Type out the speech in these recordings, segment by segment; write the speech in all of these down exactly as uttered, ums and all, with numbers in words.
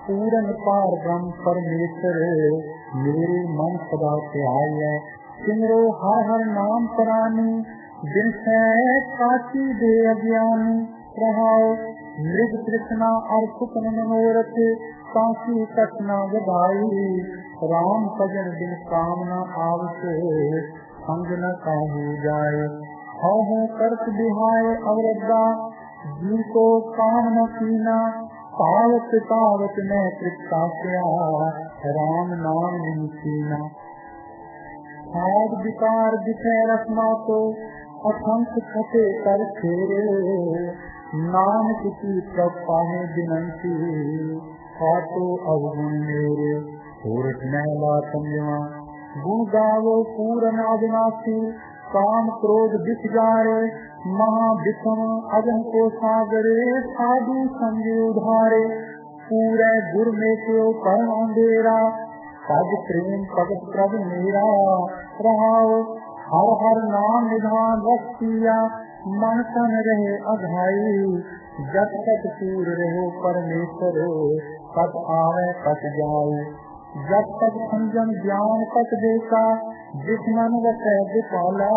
पूरन पार ब्रह्म परमेश्वर मेरे मन सदा ध्याय। सिमरो हर हर नाम परानी जिन से काशी दे अज्ञानी। रहाओ मृग कृष्णा और सुपन मनोरथ काशी कटना गदाई। राम भजन बिन कामना आवते संग न काहू जाए। हो हो करत बिहाय अवरदा जिनको काम न कीना। पावत पावत में तृप्तास्या राम नाम नहीं सीना। खाद विकार दिखे रखना तो असंख्य खते कर फेरे। नाम किसी प्रपाहे बिनंती खातो अवगुण मेरे। सूरत महला संयमा गुण गावो पूरन अविनाशी। काम क्रोध दिख जारे महाविषम अजन को सागरे। साधु संग उधारे पूरे गुर में क्यों परम अंधेरा। पद प्रेम पद प्रभ मेरा रहाओ हर हर नाम निधान रखिया। मन तन रहे अघाई जब तक सूर रहो परमेश्वर तब आवे तक जाए। जब तक संजम ज्ञान तक देखा जिस मन वसै दिपाला।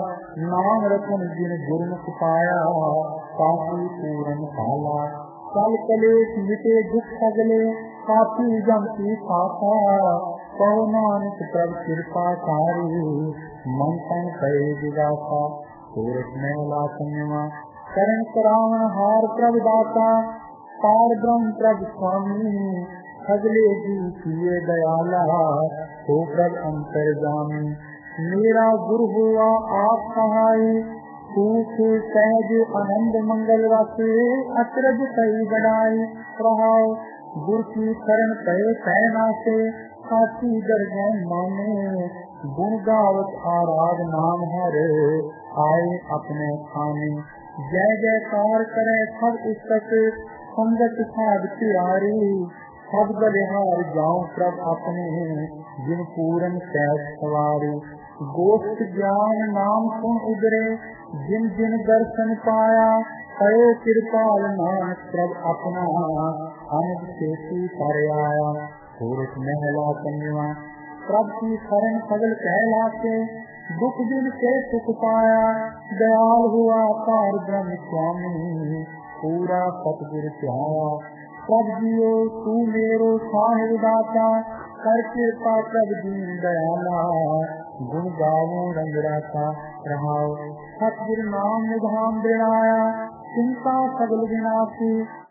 नाम रतन जिन गुरमुख पाया काफी पूरन पाला। कल कलेश मिटे दुख सगले काफी जम की साथा। कहो नानक प्रभ कृपा सारी मन तन कहे दिगासा। सूरत महला संयमा करण करावन हार प्रभ दाता। पार ब्रह्म प्रभ स्वामी सगले जी किए दयाला। हो प्रभ अंतर जामी मेरा गुरु हुआ आप सहाय। सुख सहज आनंद मंगल वासे अचरज कई बढ़ाई। रहाओ गुरु की शरण कहे कहना से काशी दर्जन माने। गुण गावत आराध नाम हर आए अपने खाने। जय जयकार करे सब पुस्तक संगत साध प्यारी। सब बलिहार जाऊं प्रभ अपने जिन पूरन सहज सवारी। गोष्ठ ज्ञान नाम सुन उगरे जिन जिन दर्शन पाया। कयो कृपाल नानक प्रभ अपना अनंत सेतु कर आया। सूरत महला संयमा प्रभ की शरण सगल कहलाते। दुख दिन के सुख पाया दयाल हुआ पार ब्रह्म स्वामी। पूरा सतगुर ध्याया प्रभ जियो तू मेरो साहिब दाता। कर कृपा प्रभ दीन दयाला गुण गावो रंग राता। रहाओ सतगुरु नाम निधान दिलाया चिंता सगल विनाशी।